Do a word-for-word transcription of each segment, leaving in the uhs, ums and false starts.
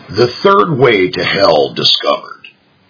The third way to hell discovered.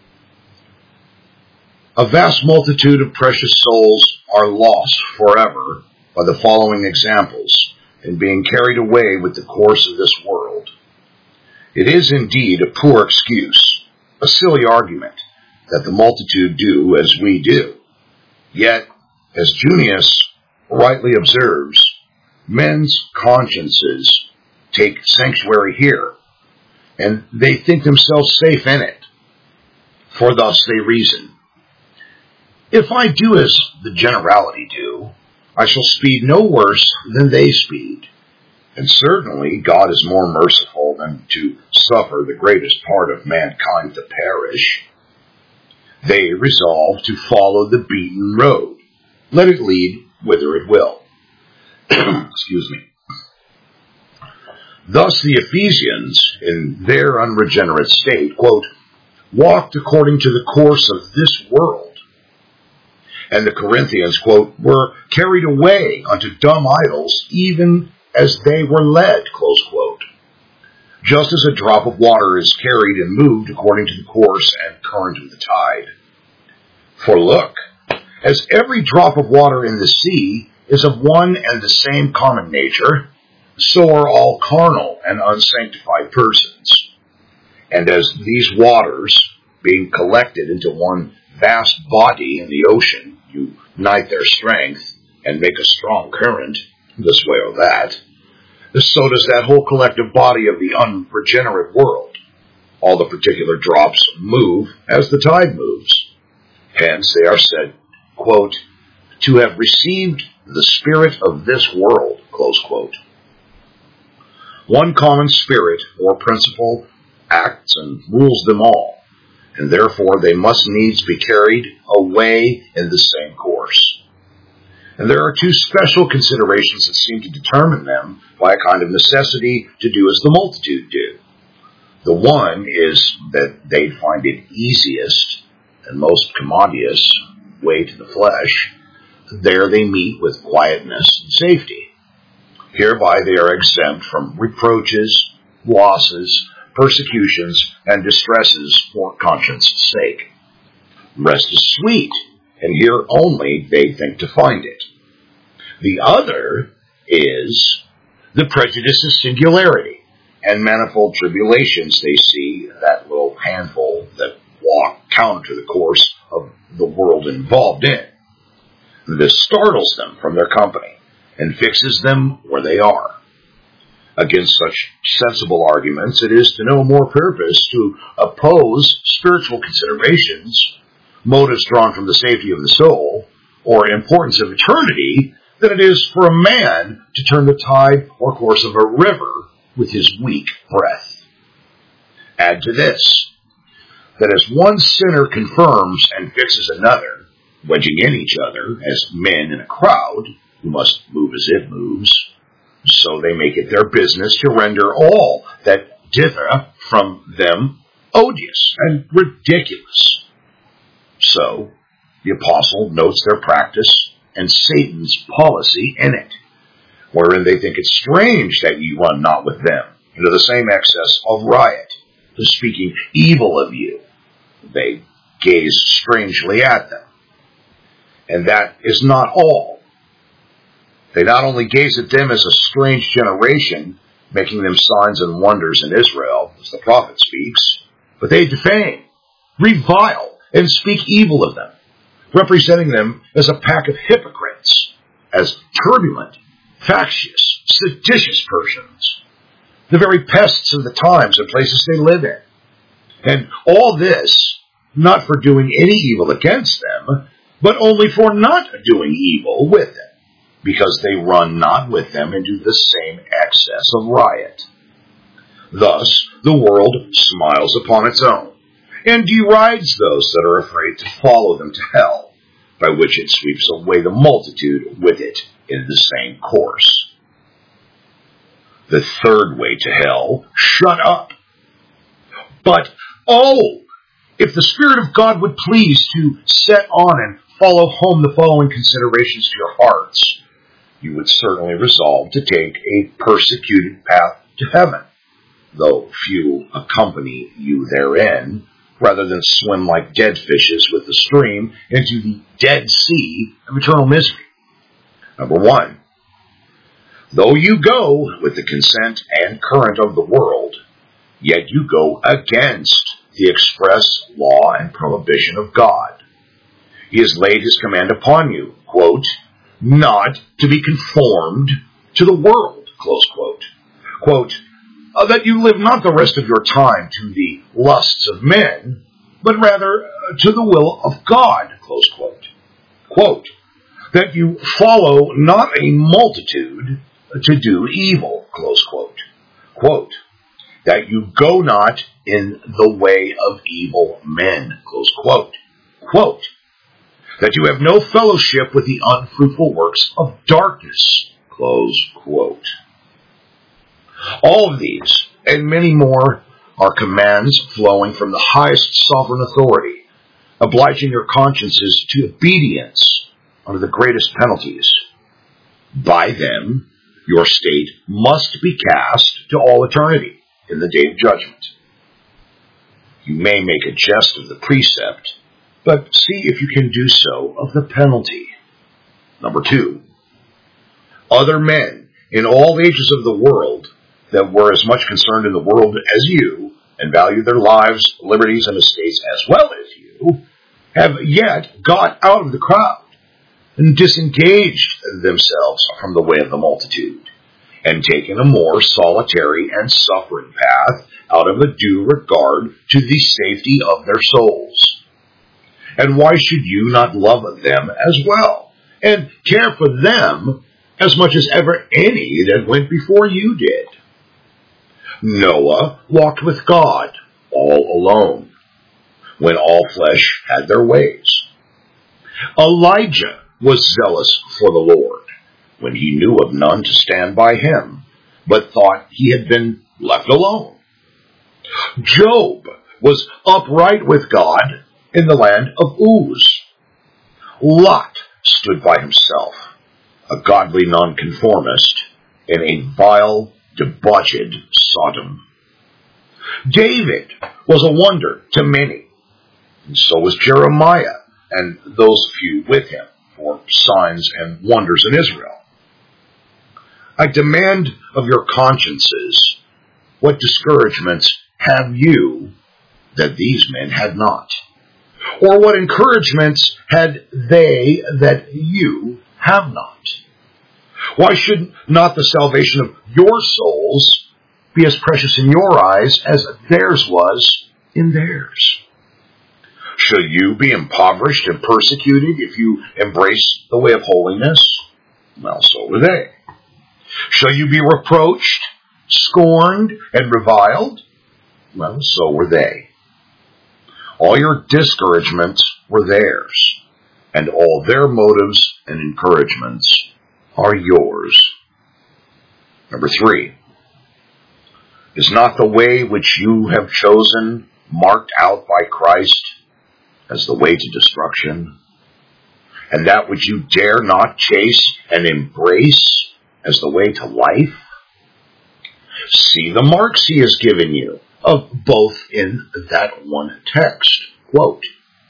A vast multitude of precious souls are lost forever by the following examples in being carried away with the course of this world. It is indeed a poor excuse, a silly argument, that the multitude do as we do. Yet, as Junius rightly observes, men's consciences take sanctuary here, and they think themselves safe in it. For thus they reason. If I do as the generality do, I shall speed no worse than they speed. And certainly God is more merciful than to suffer the greatest part of mankind to perish. They resolve to follow the beaten road. Let it lead whither it will. Excuse me. Thus the Ephesians, in their unregenerate state, quote, walked according to the course of this world. And the Corinthians, quote, were carried away unto dumb idols, even as they were led, close quote. Just as a drop of water is carried and moved according to the course and current of the tide. For look, as every drop of water in the sea is of one and the same common nature, so are all carnal and unsanctified persons. And as these waters, being collected into one vast body in the ocean, unite their strength and make a strong current, this way or that, so does that whole collective body of the unregenerate world. All the particular drops move as the tide moves. Hence they are said, quote, to have received the spirit of this world, close quote. One common spirit or principle acts and rules them all, and therefore they must needs be carried away in the same course. And there are two special considerations that seem to determine them by a kind of necessity to do as the multitude do. The one is that they find it easiest and most commodious way to the flesh. There they meet with quietness and safety. Hereby they are exempt from reproaches, losses, persecutions, and distresses for conscience' sake. Rest is sweet, and here only they think to find it. The other is the prejudice of singularity and manifold tribulations they see that little handful that walk counter to the course of the world involved in. This startles them from their company and fixes them where they are. Against such sensible arguments, it is to no more purpose to oppose spiritual considerations, motives drawn from the safety of the soul, or importance of eternity, than it is for a man to turn the tide or course of a river with his weak breath. Add to this, that as one sinner confirms and fixes another, wedging in each other as men in a crowd, who must move as it moves, so they make it their business to render all that differ from them odious and ridiculous. So, the apostle notes their practice and Satan's policy in it, wherein they think it strange that ye run not with them into the same excess of riot, to speaking evil of you. They gaze strangely at them. And that is not all. They not only gaze at them as a strange generation, making them signs and wonders in Israel, as the prophet speaks, but they defame, revile, and speak evil of them, representing them as a pack of hypocrites, as turbulent, factious, seditious persons, the very pests of the times and places they live in. And all this, not for doing any evil against them, but only for not doing evil with them, because they run not with them into the same excess of riot. Thus, the world smiles upon its own, and derides those that are afraid to follow them to hell, by which it sweeps away the multitude with it in the same course. The third way to hell, shut up. But, oh, if the Spirit of God would please to set on and follow home the following considerations to your hearts, you would certainly resolve to take a persecuted path to heaven, though few accompany you therein, rather than swim like dead fishes with the stream into the dead sea of eternal misery. Number one, though you go with the consent and current of the world, yet you go against the express law and prohibition of God. He has laid his command upon you, quote, not to be conformed to the world, close quote. Quote, uh, that you live not the rest of your time to the lusts of men, but rather uh, to the will of God, close quote. Quote, that you follow not a multitude to do evil, close quote. Quote, that you go not in the way of evil men, close quote. Quote, that you have no fellowship with the unfruitful works of darkness, close quote. All of these, and many more, are commands flowing from the highest sovereign authority, obliging your consciences to obedience under the greatest penalties. By them, your state must be cast to all eternity in the day of judgment. You may make a jest of the precept, but see if you can do so of the penalty. Number two, other men in all ages of the world that were as much concerned in the world as you, and valued their lives, liberties, and estates as well as you, have yet got out of the crowd, and disengaged themselves from the way of the multitude, and taken a more solitary and suffering path out of a due regard to the safety of their souls. And why should you not love them as well, and care for them as much as ever any that went before you did? Noah walked with God all alone, when all flesh had their ways. Elijah was zealous for the Lord, when he knew of none to stand by him, but thought he had been left alone. Job was upright with God in the land of Uz. Lot stood by himself, a godly nonconformist, in a vile, debauched Sodom. David was a wonder to many, and so was Jeremiah and those few with him, for signs and wonders in Israel. I demand of your consciences, what discouragements have you that these men had not? Or what encouragements had they that you have not? Why should not the salvation of your souls be as precious in your eyes as theirs was in theirs? Should you be impoverished and persecuted if you embrace the way of holiness? Well, so were they. Shall you be reproached, scorned, and reviled? Well, so were they. All your discouragements were theirs, and all their motives and encouragements are yours. Number three, is not the way which you have chosen marked out by Christ as the way to destruction, and that which you dare not chase and embrace as the way to life? See the marks he has given you of both in that one text. Quote,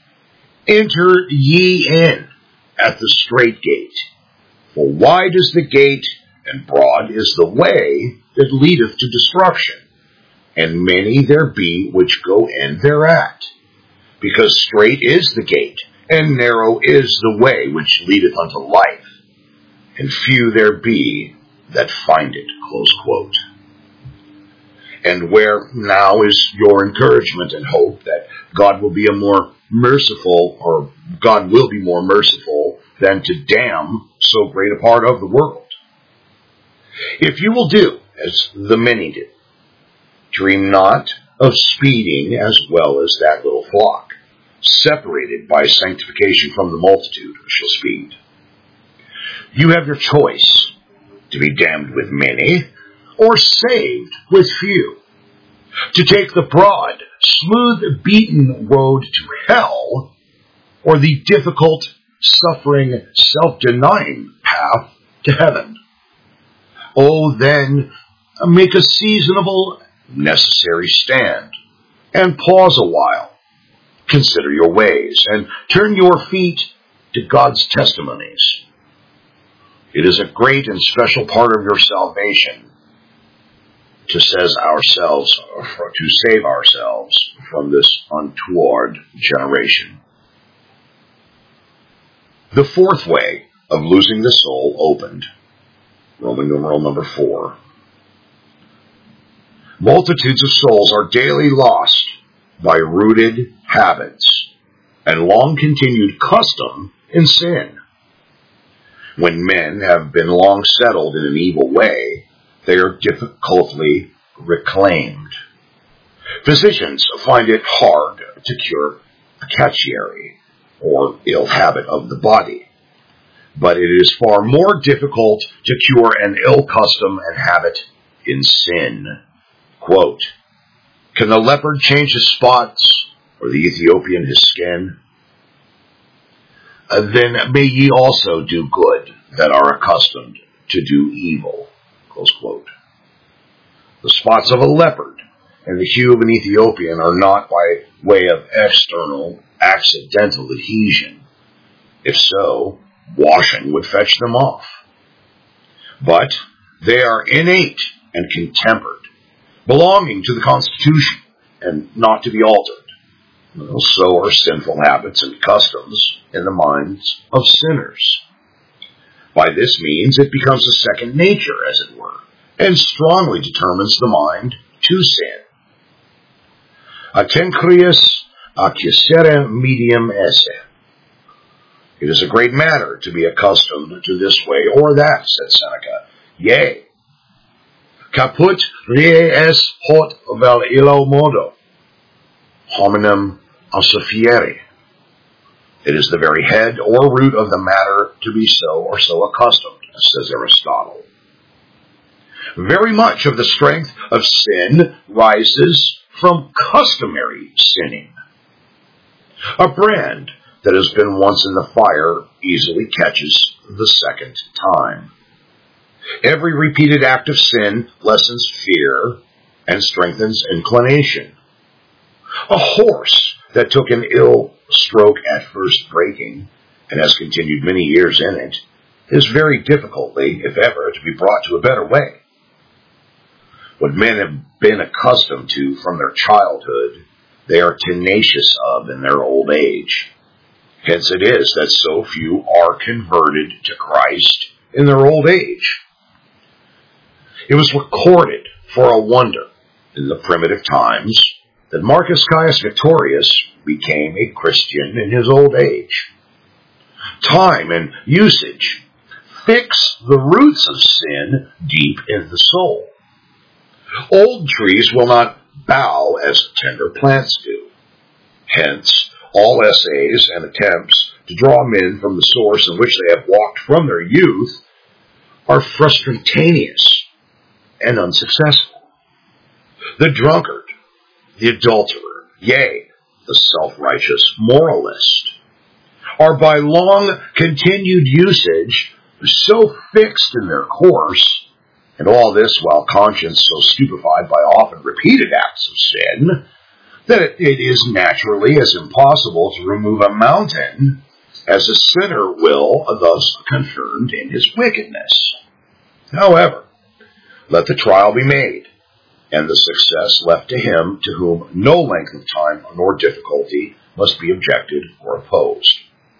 enter ye in at the strait gate, for wide is the gate, and broad is the way that leadeth to destruction, and many there be which go in thereat. Because strait is the gate, and narrow is the way which leadeth unto life, and few there be that find it. Close quote. And where now is your encouragement and hope that God will be a more merciful, or God will be more merciful than to damn so great a part of the world? If you will do as the many do, dream not of speeding as well as that little flock, separated by sanctification from the multitude, shall speed. You have your choice, to be damned with many, or saved with few. To take the broad, smooth, beaten road to hell, or the difficult, suffering, self-denying path to heaven. Oh, then, make a seasonable necessary stand, and pause a while. Consider your ways, and turn your feet to God's testimonies. It is a great and special part of your salvation to says ourselves, to save ourselves from this untoward generation. The fourth way of losing the soul opened. Roman numeral number four. Multitudes of souls are daily lost by rooted habits and long-continued custom in sin. When men have been long settled in an evil way, they are difficultly reclaimed. Physicians find it hard to cure a cachiary, or ill habit of the body, but it is far more difficult to cure an ill custom and habit in sin. Quote, can the leopard change his spots, or the Ethiopian his skin? Uh, then may ye also do good that are accustomed to do evil. Close quote. The spots of a leopard and the hue of an Ethiopian are not by way of external, accidental adhesion. If so, washing would fetch them off. But they are innate and contempered, belonging to the constitution and not to be altered. Well, so are sinful habits and customs in the minds of sinners. By this means it becomes a second nature, as it were, and strongly determines the mind to sin. Atencrius accusere medium esse. It is a great matter to be accustomed to this way or that, said Seneca. Yea, caput ries hot vel illo modo, hominem assofiere. It is the very head or root of the matter to be so or so accustomed, says Aristotle. Very much of the strength of sin rises from customary sinning. A brand that has been once in the fire easily catches the second time. Every repeated act of sin lessens fear and strengthens inclination. A horse that took an ill stroke at first breaking and has continued many years in it is very difficultly, if ever, to be brought to a better way. What men have been accustomed to from their childhood, they are tenacious of in their old age. Hence it is that so few are converted to Christ in their old age. It was recorded for a wonder in the primitive times that Marcus Caius Victorius became a Christian in his old age. Time and usage fix the roots of sin deep in the soul. Old trees will not bow as tender plants do. Hence, all essays and attempts to draw men from the source in which they have walked from their youth are frustraneous and unsuccessful. The drunkard, the adulterer, yea, the self-righteous moralist, are by long continued usage so fixed in their course, and all this while conscience so stupefied by often repeated acts of sin, that it, it is naturally as impossible to remove a mountain as a sinner will, thus confirmed in his wickedness. However, let the trial be made, and the success left to him to whom no length of time nor difficulty must be objected or opposed.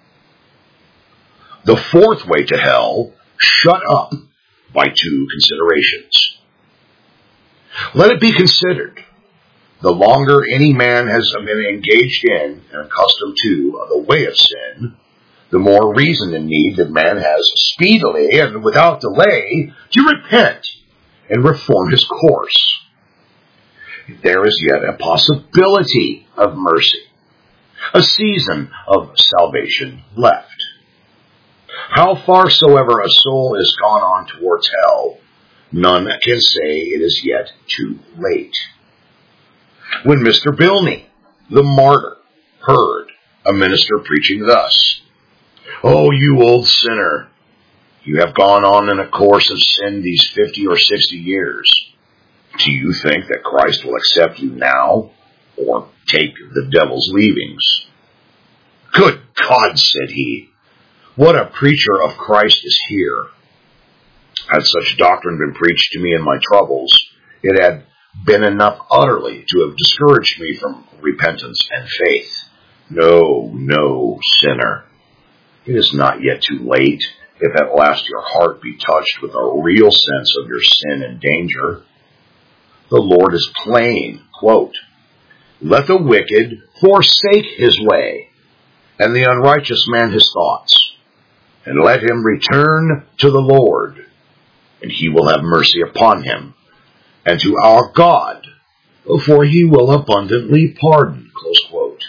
The fourth way to hell, shut up by two considerations. Let it be considered, the longer any man has been engaged in and accustomed to the way of sin, the more reason and need that man has speedily and without delay to repent and reform his course. There is yet a possibility of mercy, a season of salvation left. How far soever a soul is gone on towards hell, none can say it is yet too late. When Mister Bilney, the martyr, heard a minister preaching thus, "Oh, you old sinner, you have gone on in a course of sin these fifty or sixty years. Do you think that Christ will accept you now or take the devil's leavings? Good God, said he, what a preacher of Christ is here. Had such doctrine been preached to me in my troubles, it had been enough utterly to have discouraged me from repentance and faith. No, no, sinner. It is not yet too late if at last your heart be touched with a real sense of your sin and danger. The Lord is plain, quote, let the wicked forsake his way, and the unrighteous man his thoughts, and let him return to the Lord, and he will have mercy upon him, and to our God, for he will abundantly pardon, close quote.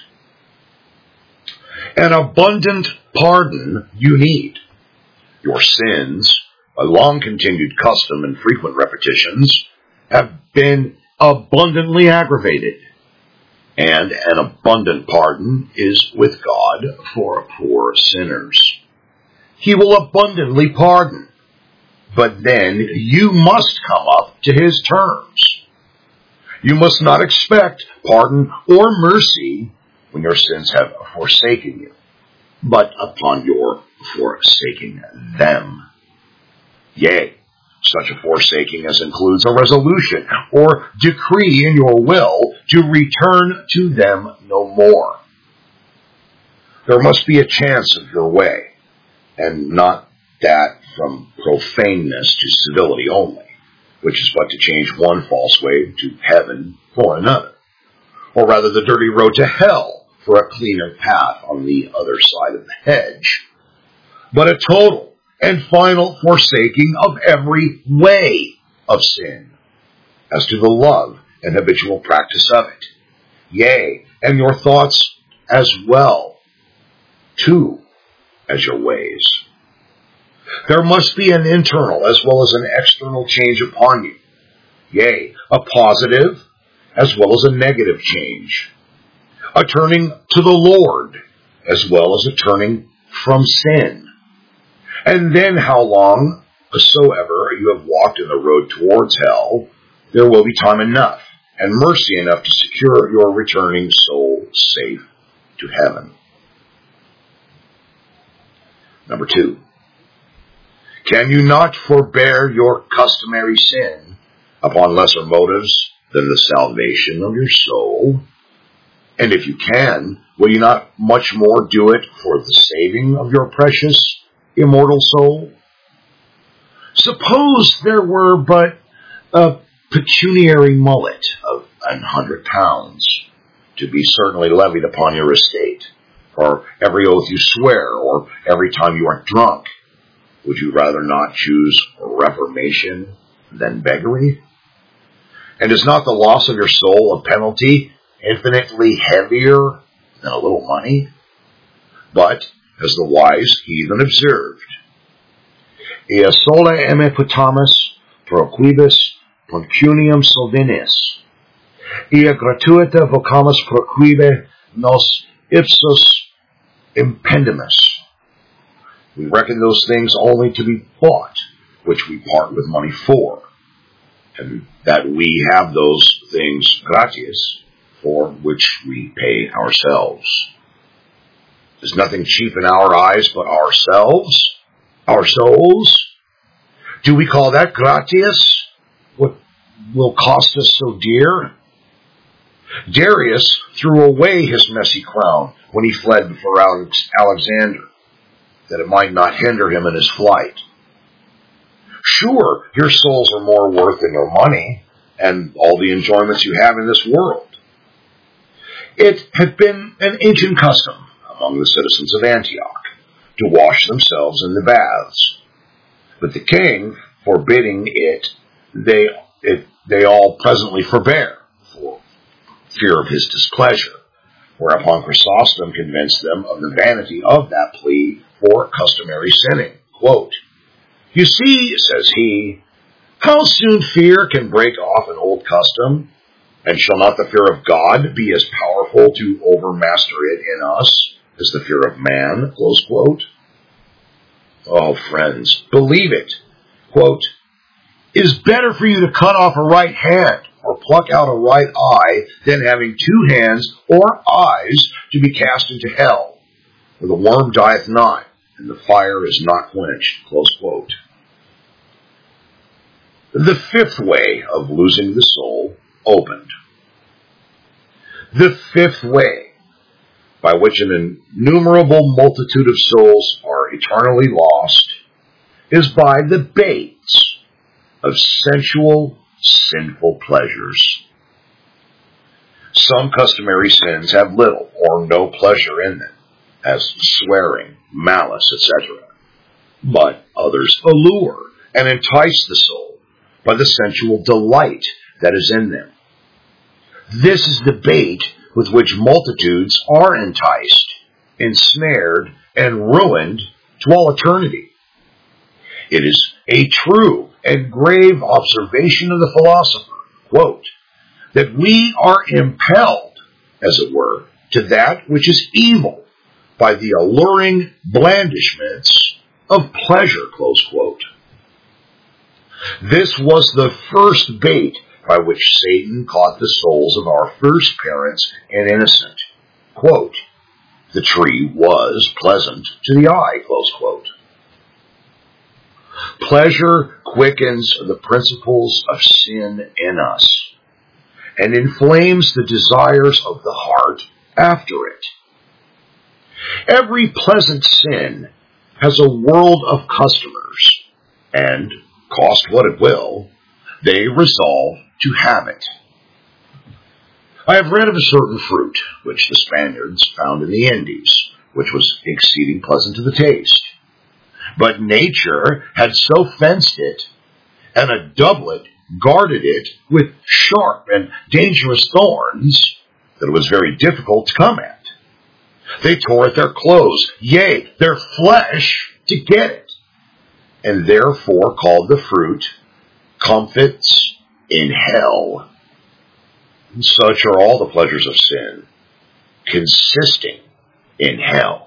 An abundant pardon you need. Your sins, a long-continued custom and frequent repetitions, have been abundantly aggravated, and an abundant pardon is with God for poor sinners. He will abundantly pardon, but then you must come up to his terms. You must not expect pardon or mercy when your sins have forsaken you, but upon your forsaking them. Yea, such a forsaking as includes a resolution or decree in your will to return to them no more. There must be a chance of your way, and not that from profaneness to civility only, which is but to change one false way to heaven for another, or rather the dirty road to hell for a cleaner path on the other side of the hedge, but a total and final forsaking of every way of sin, as to the love and habitual practice of it, yea, and your thoughts as well, too, as your ways. There must be an internal as well as an external change upon you, yea, a positive as well as a negative change, a turning to the Lord as well as a turning from sin. And then how long soever you have walked in the road towards hell, there will be time enough and mercy enough to secure your returning soul safe to heaven. Number two, can you not forbear your customary sin upon lesser motives than the salvation of your soul? And if you can, will you not much more do it for the saving of your precious immortal soul? Suppose there were but a pecuniary mullet of an hundred pounds to be certainly levied upon your estate, or every oath you swear, or every time you are drunk. Would you rather not choose reformation than beggary? And is not the loss of your soul a penalty infinitely heavier than a little money? But, as the wise heathen observed, ea sola eme putamus pro quibus pecuniam solvinis, ea gratuita vocamus pro quibe nos ipsos impendimus. We reckon those things only to be bought, which we part with money for, and that we have those things gratis, for which we pay ourselves. There's nothing cheap in our eyes but ourselves, our souls. Do we call that gratis? What will cost us so dear? Darius threw away his messy crown when he fled before Alexander, that it might not hinder him in his flight. Sure, your souls are more worth than your money and all the enjoyments you have in this world. It had been an ancient custom among the citizens of Antioch to wash themselves in the baths, but the king forbidding it, they it, they all presently forbear for fear of his displeasure. Whereupon Chrysostom convinced them of the vanity of that plea for customary sinning. Quote, you see, says he, how soon fear can break off an old custom, and shall not the fear of God be as powerful to overmaster it in us as the fear of man? Close quote. Oh, friends, believe it. Quote, It is better for you to cut off a right hand or pluck out a right eye than having two hands or eyes to be cast into hell, where the worm dieth not, and the fire is not quenched. Close quote. The fifth way of losing the soul opened. The fifth way by which an innumerable multitude of souls are eternally lost is by the baits of sensual, sinful pleasures. Some customary sins have little or no pleasure in them, as swearing, malice, et cetera. But others allure and entice the soul by the sensual delight that is in them. This is the bait with which multitudes are enticed, ensnared, and ruined to all eternity. It is a true and grave observation of the philosopher, quote, that we are impelled, as it were, to that which is evil by the alluring blandishments of pleasure, close quote. This was the first bait by which Satan caught the souls of our first parents and innocent. Quote, the tree was pleasant to the eye, close quote. Pleasure quickens the principles of sin in us and inflames the desires of the heart after it. Every pleasant sin has a world of customers, and, cost what it will, they resolve to have it. I have read of a certain fruit which the Spaniards found in the Indies, which was exceeding pleasant to the taste. But nature had so fenced it, and a doublet guarded it with sharp and dangerous thorns, that it was very difficult to come at. They tore at their clothes, yea, their flesh, to get it, and therefore called the fruit comfits in hell. And such are all the pleasures of sin, consisting in hell.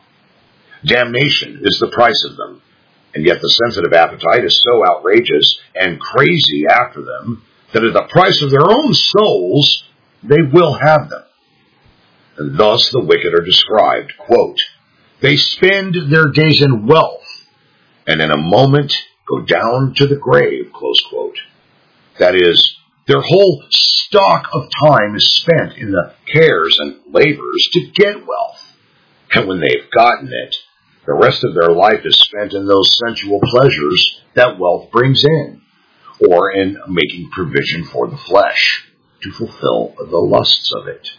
Damnation is the price of them, and yet the sensitive appetite is so outrageous and crazy after them that at the price of their own souls they will have them. And thus the wicked are described, quote, they spend their days in wealth, and in a moment go down to the grave, close quote. That is, their whole stock of time is spent in the cares and labors to get wealth. And when they've gotten it, the rest of their life is spent in those sensual pleasures that wealth brings in, or in making provision for the flesh to fulfill the lusts of it.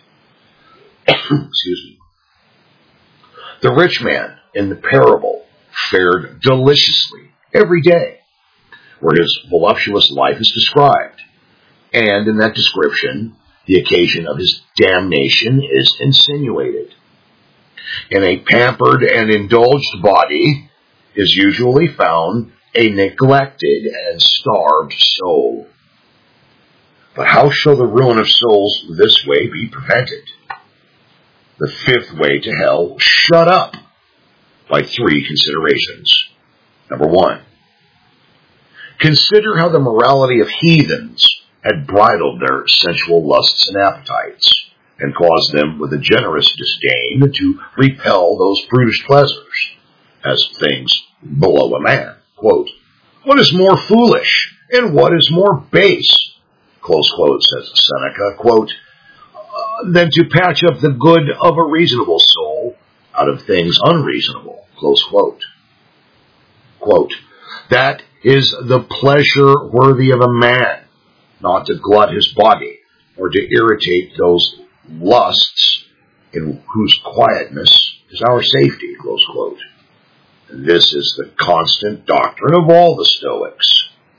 Excuse me. The rich man in the parable fared deliciously every day, where his voluptuous life is described, and in that description, the occasion of his damnation is insinuated. In a pampered and indulged body is usually found a neglected and starved soul. But how shall the ruin of souls this way be prevented? The fifth way to hell shut up by three considerations. Number one, consider how the morality of heathens had bridled their sensual lusts and appetites, and caused them with a generous disdain to repel those brutish pleasures as things below a man. Quote, what is more foolish and what is more base, close quote, says Seneca, quote, uh, than to patch up the good of a reasonable soul out of things unreasonable, close quote. Quote, that is the pleasure worthy of a man, not to glut his body or to irritate those lusts in whose quietness is our safety, close quote. And this is the constant doctrine of all the Stoics.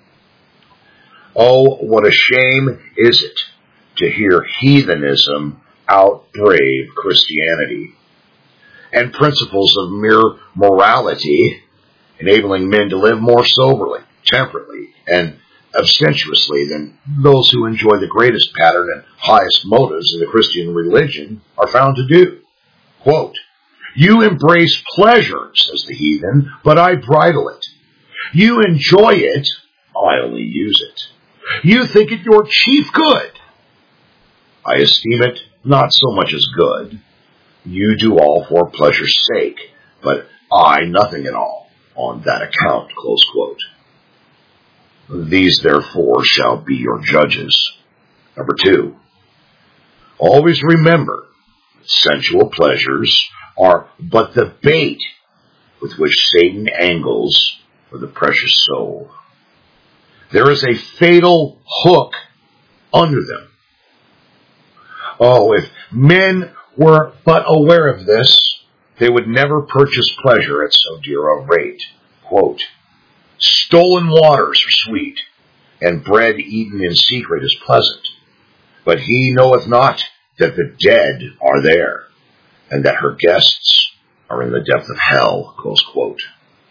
Oh, what a shame is it to hear heathenism outbrave Christianity, and principles of mere morality enabling men to live more soberly, temperately, and abstemiously than those who enjoy the greatest pattern and highest motives of the Christian religion are found to do. Quote, you embrace pleasure, says the heathen, but I bridle it. You enjoy it, I only use it. You think it your chief good. I esteem it not so much as good. You do all for pleasure's sake, but I nothing at all on that account, close quote. These, therefore, shall be your judges. Number two, always remember that sensual pleasures are but the bait with which Satan angles for the precious soul. There is a fatal hook under them. Oh, if men were but aware of this, they would never purchase pleasure at so dear a rate. Quote, stolen waters are sweet, and bread eaten in secret is pleasant. But he knoweth not that the dead are there, and that her guests are in the depth of hell. Close quote.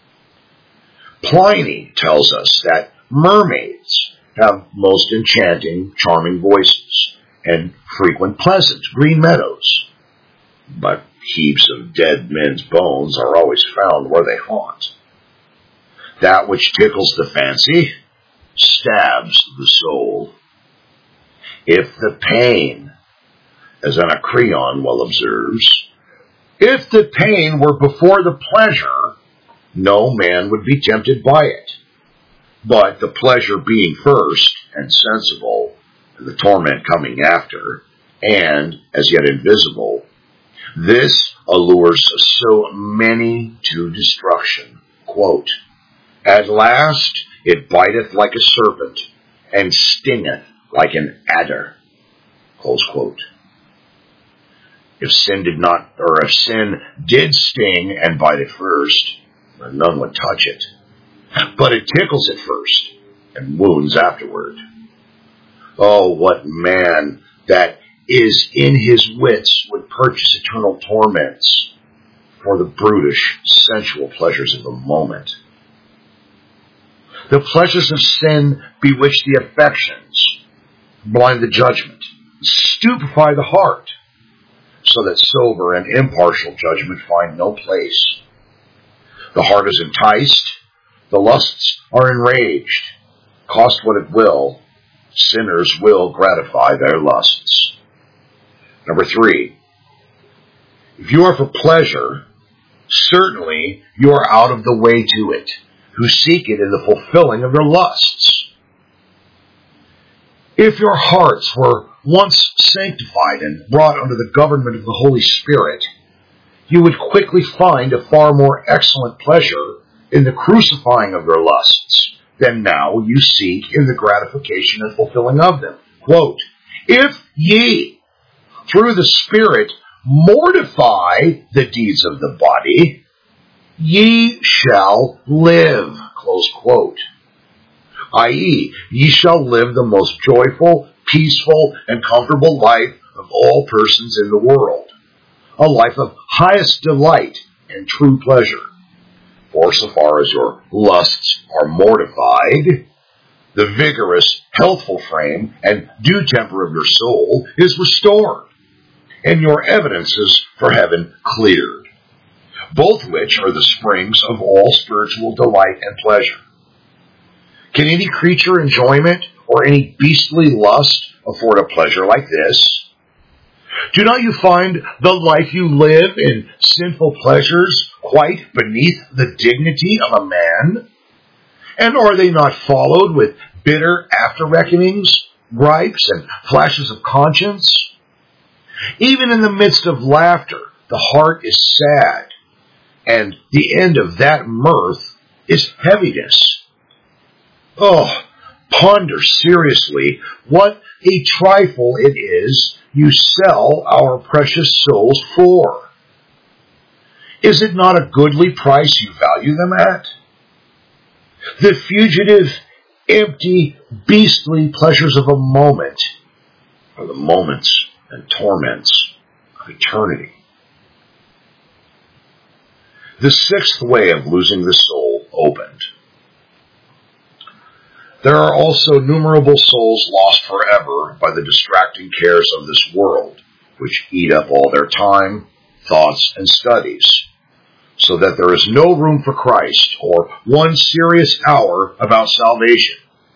Pliny tells us that mermaids have most enchanting, charming voices, and frequent pleasant green meadows. But heaps of dead men's bones are always found where they haunt. That which tickles the fancy stabs the soul. If the pain, as Anacreon well observes, if the pain were before the pleasure, no man would be tempted by it. But the pleasure being first and sensible, and the torment coming after, and as yet invisible, this allures so many to destruction. Quote, at last it biteth like a serpent, and stingeth like an adder. Close quote. If sin did not, or if sin did sting and bite at first, none would touch it. But it tickles at first, and wounds afterward. Oh, what man that is in his wits would purchase eternal torments for the brutish, sensual pleasures of the moment. The pleasures of sin bewitch the affections, blind the judgment, stupefy the heart, so that sober and impartial judgment find no place. The heart is enticed, the lusts are enraged. Cost what it will, sinners will gratify their lusts. Number three, if you are for pleasure, certainly you are out of the way to it, who seek it in the fulfilling of their lusts. If your hearts were once sanctified and brought under the government of the Holy Spirit, you would quickly find a far more excellent pleasure in the crucifying of their lusts than now you seek in the gratification and fulfilling of them. Quote, if ye, through the Spirit, mortify the deeds of the body, ye shall live. Close quote. that is, ye shall live the most joyful, peaceful, and comfortable life of all persons in the world. A life of highest delight and true pleasure. For so far as your lusts are mortified, the vigorous, healthful frame and due temper of your soul is restored, and your evidences for heaven cleared, both which are the springs of all spiritual delight and pleasure. Can any creature enjoyment or any beastly lust afford a pleasure like this? Do not you find the life you live in sinful pleasures quite beneath the dignity of a man? And are they not followed with bitter after-reckonings, gripes, and flashes of conscience? Even in the midst of laughter, the heart is sad, and the end of that mirth is heaviness. Oh, ponder seriously what a trifle it is you sell our precious souls for. Is it not a goodly price you value them at? The fugitive, empty, beastly pleasures of a moment are the moments and torments of eternity. The sixth way of losing the soul opened. There are also innumerable souls lost forever by the distracting cares of this world, which eat up all their time, thoughts, and studies, so that there is no room for Christ or one serious hour about salvation,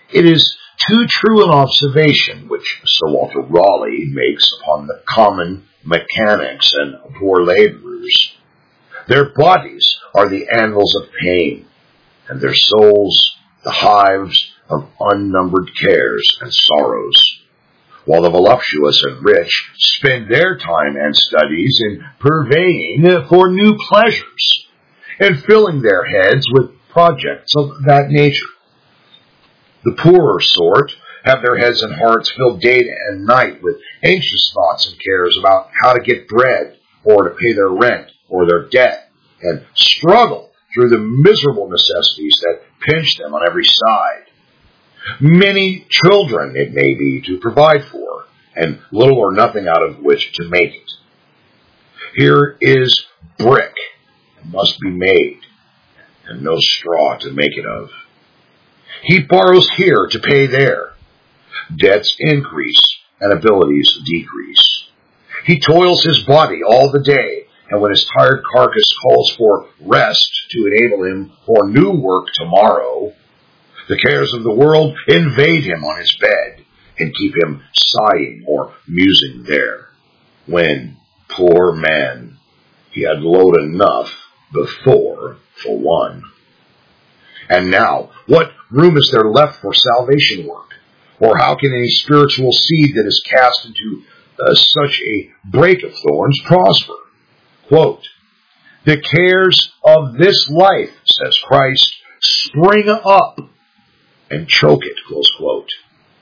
It is too true an observation which Sir Walter Raleigh makes upon the common mechanics and poor laborers. Their bodies are the anvils of pain, and their souls the hives of unnumbered cares and sorrows, while the voluptuous and rich spend their time and studies in purveying for new pleasures, and filling their heads with projects of that nature. The poorer sort have their heads and hearts filled day and night with anxious thoughts and cares about how to get bread, or to pay their rent, or their debt, and struggle through the miserable necessities that pinch them on every side. Many children, it may be, to provide for, and little or nothing out of which to make it. Here is brick, and must be made, and no straw to make it of. He borrows here to pay there. Debts increase, and abilities decrease. He toils his body all the day, and when his tired carcass calls for rest to enable him for new work tomorrow, the cares of the world invade him on his bed and keep him sighing or musing there, when, poor man, he had load enough before for one. And now, what room is there left for salvation work? Or how can any spiritual seed that is cast into uh, such a brake of thorns prosper? Quote, the cares of this life, says Christ, spring up and choke it, close quote.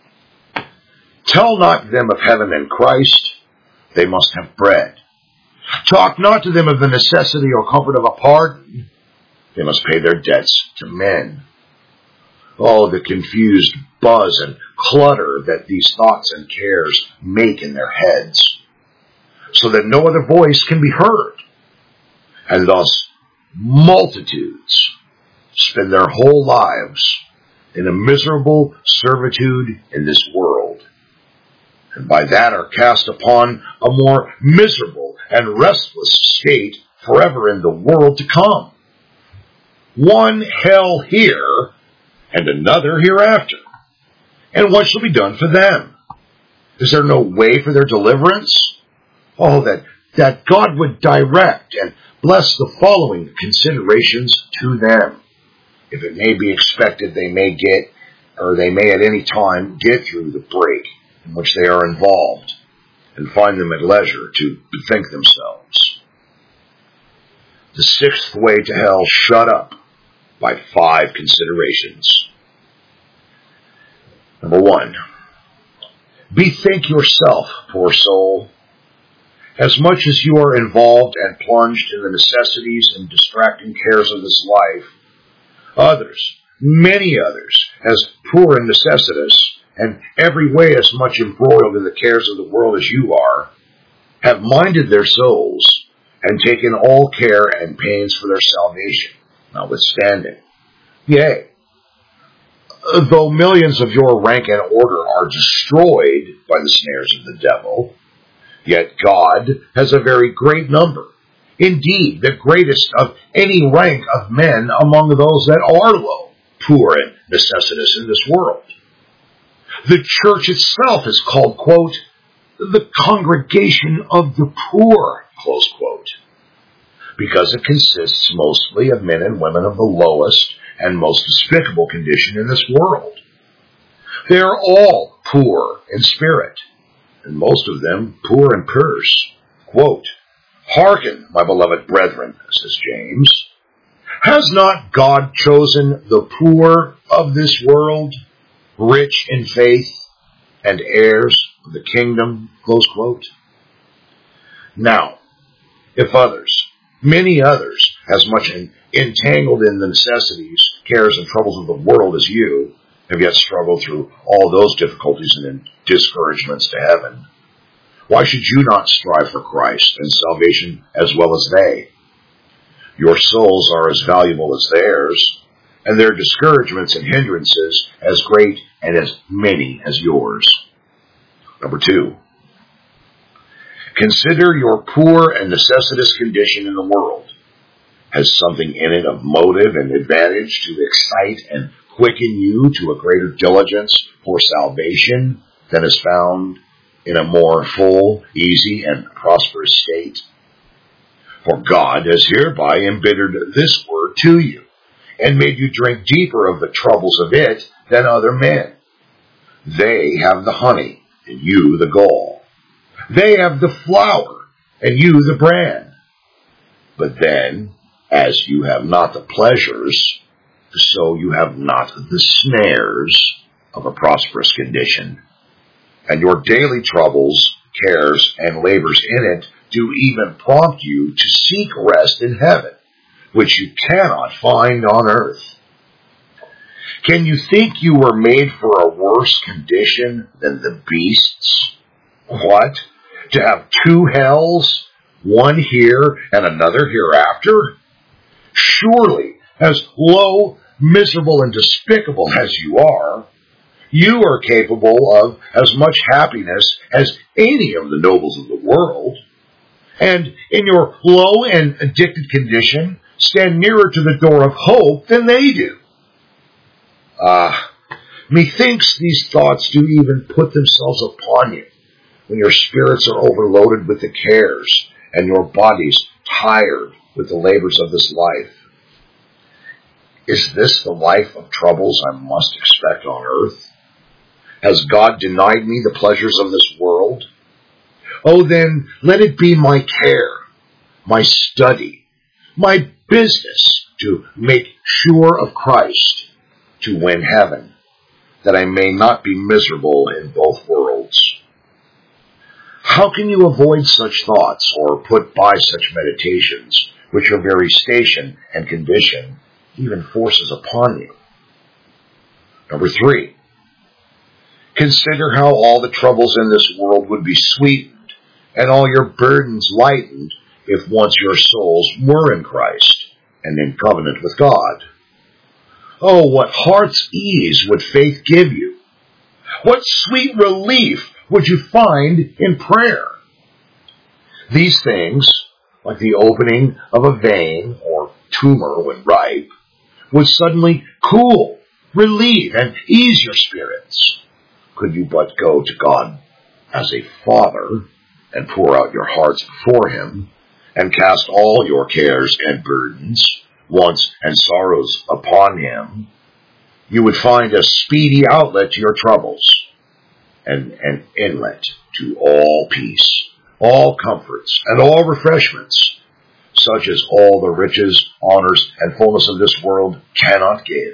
Tell not them of heaven and Christ, they must have bread. Talk not to them of the necessity or comfort of a pardon, they must pay their debts to men. Oh, the confused buzz and clutter that these thoughts and cares make in their heads, so that no other voice can be heard. And thus multitudes spend their whole lives in a miserable servitude in this world, and by that are cast upon a more miserable and restless state forever in the world to come. One hell here, and another hereafter. And what shall be done for them? Is there no way for their deliverance? Oh, that, that God would direct and bless the following considerations to them, if it may be expected they may get, or they may at any time get through the break in which they are involved, and find them at leisure to bethink themselves. The sixth way to hell shut up by five considerations. Number one, bethink yourself, poor soul. As much as you are involved and plunged in the necessities and distracting cares of this life, others, many others, as poor and necessitous, and every way as much embroiled in the cares of the world as you are, have minded their souls and taken all care and pains for their salvation, notwithstanding. Yea, though millions of your rank and order are destroyed by the snares of the devil, yet God has a very great number, indeed the greatest of any rank of men among those that are low, poor, and necessitous in this world. The church itself is called, quote, the congregation of the poor, close quote, because it consists mostly of men and women of the lowest and most despicable condition in this world. They are all poor in spirit, and most of them poor in purse. Quote, hearken, my beloved brethren, says James, has not God chosen the poor of this world, rich in faith, and heirs of the kingdom, close quote? Now, if others, many others, as much in, entangled in the necessities, cares, and troubles of the world as you, have yet struggled through all those difficulties and discouragements to heaven, why should you not strive for Christ and salvation as well as they? Your souls are as valuable as theirs, and their discouragements and hindrances as great and as many as yours. Number two, consider your poor and necessitous condition in the world. Has something in it of motive and advantage to excite and quicken you to a greater diligence for salvation than is found in a more full, easy, and prosperous state? For God has hereby embittered this word to you, and made you drink deeper of the troubles of it than other men. They have the honey, and you the gall. They have the flour, and you the bran. But then, as you have not the pleasures, so you have not the snares of a prosperous condition. And your daily troubles, cares, and labors in it do even prompt you to seek rest in heaven, which you cannot find on earth. Can you think you were made for a worse condition than the beasts? What? To have two hells, one here and another hereafter? Surely, as low, miserable, and despicable as you are, you are capable of as much happiness as any of the nobles of the world, and in your low and addicted condition, stand nearer to the door of hope than they do. Ah, methinks these thoughts do even put themselves upon you when your spirits are overloaded with the cares and your bodies tired with the labors of this life. Is this the life of troubles I must expect on earth? Has God denied me the pleasures of this world? Oh, then let it be my care, my study, my business to make sure of Christ, to win heaven, that I may not be miserable in both worlds. How can you avoid such thoughts or put by such meditations, which your very station and condition even forces upon you? Number three, consider how all the troubles in this world would be sweetened and all your burdens lightened if once your souls were in Christ and in covenant with God. Oh, what heart's ease would faith give you? What sweet relief would you find in prayer? These things, like the opening of a vein or tumor when ripe, would suddenly cool, relieve, and ease your spirits, could you but go to God as a Father and pour out your hearts before Him, and cast all your cares and burdens, wants and sorrows upon Him. You would find a speedy outlet to your troubles, and an inlet to all peace, all comforts, and all refreshments, such as all the riches, honors, and fullness of this world cannot give.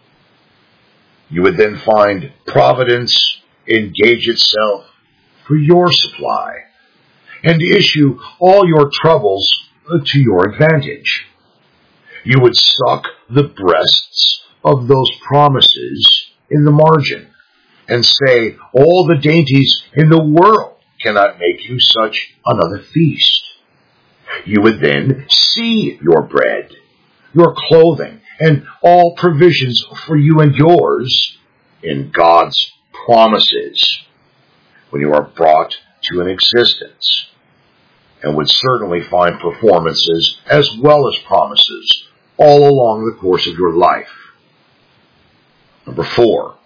You would then find providence engage itself for your supply, and issue all your troubles to your advantage. You would suck the breasts of those promises in the margin, and say all the dainties in the world cannot make you such another feast. You would then see your bread, your clothing, and all provisions for you and yours in God's promises when you are brought to an existence, and would certainly find performances as well as promises all along the course of your life. Number four,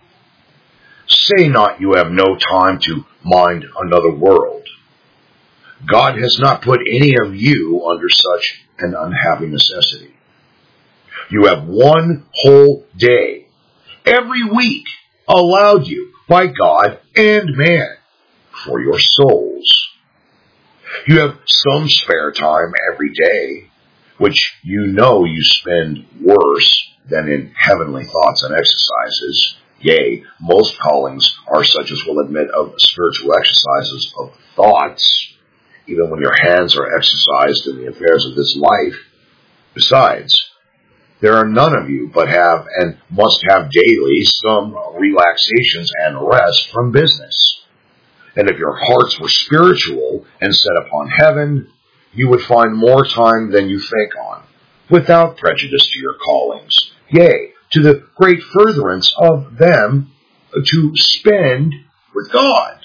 say not you have no time to mind another world. God has not put any of you under such an unhappy necessity. You have one whole day, every week, allowed you by God and man for your souls. You have some spare time every day, which you know you spend worse than in heavenly thoughts and exercises. Yea, most callings are such as will admit of spiritual exercises of thoughts, even when your hands are exercised in the affairs of this life. Besides, there are none of you but have and must have daily some relaxations and rest from business. And if your hearts were spiritual and set upon heaven, you would find more time than you think on, without prejudice to your callings, yea, to the great furtherance of them, to spend with God.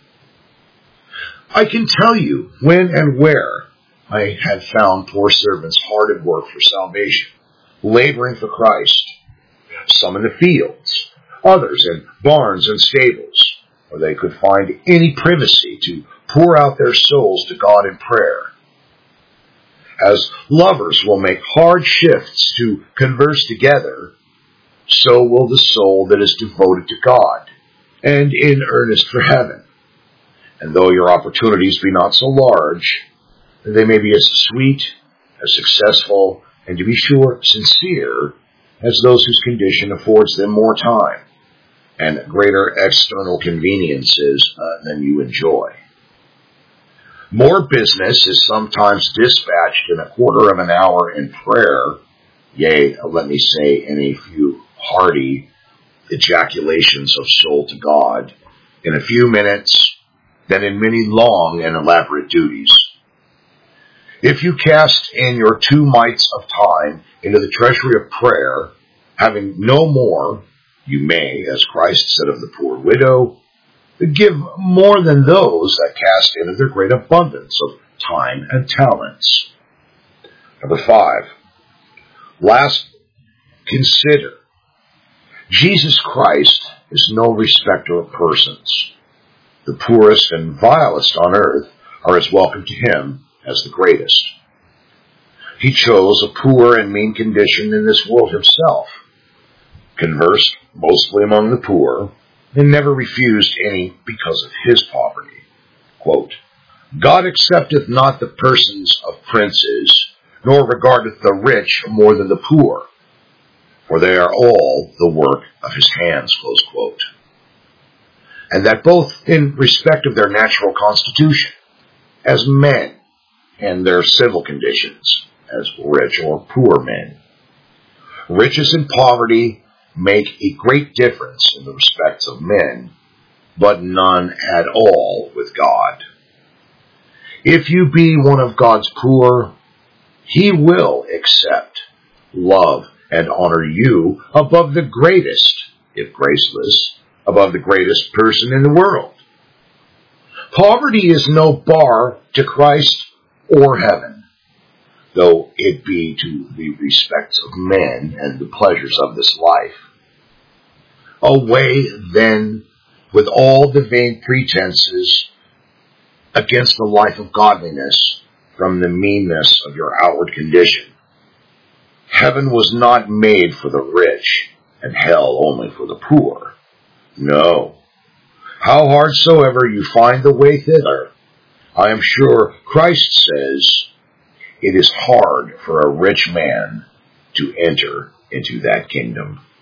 I can tell you when and where I had found poor servants hard at work for salvation, laboring for Christ, some in the fields, others in barns and stables, where they could find any privacy to pour out their souls to God in prayer. As lovers will make hard shifts to converse together, so will the soul that is devoted to God and in earnest for heaven. And though your opportunities be not so large, they may be as sweet, as successful, and to be sure, sincere, as those whose condition affords them more time and greater external conveniences uh, than you enjoy. More business is sometimes dispatched in a quarter of an hour in prayer, yea, let me say, in a few hearty ejaculations of soul to God, in a few minutes, than in many long and elaborate duties. If you cast in your two mites of time into the treasury of prayer, having no more, you may, as Christ said of the poor widow, give more than those that cast into their great abundance of time and talents. Number five, last, consider. Jesus Christ is no respecter of persons. The poorest and vilest on earth are as welcome to him as the greatest. He chose a poor and mean condition in this world himself, conversed mostly among the poor, and never refused any because of his poverty. Quote, God accepteth not the persons of princes, nor regardeth the rich more than the poor, for they are all the work of his hands, close quote. And that both in respect of their natural constitution, as men, and their civil conditions, as rich or poor men. Riches and poverty make a great difference in the respects of men, but none at all with God. If you be one of God's poor, he will accept, love, and honor you above the greatest, if graceless, above the greatest person in the world. Poverty is no bar to Christ or heaven, though it be to the respects of men and the pleasures of this life. Away, then, with all the vain pretenses against the life of godliness from the meanness of your outward condition. Heaven was not made for the rich, and hell only for the poor. No. How hard soever you find the way thither, I am sure Christ says, it is hard for a rich man to enter into that kingdom.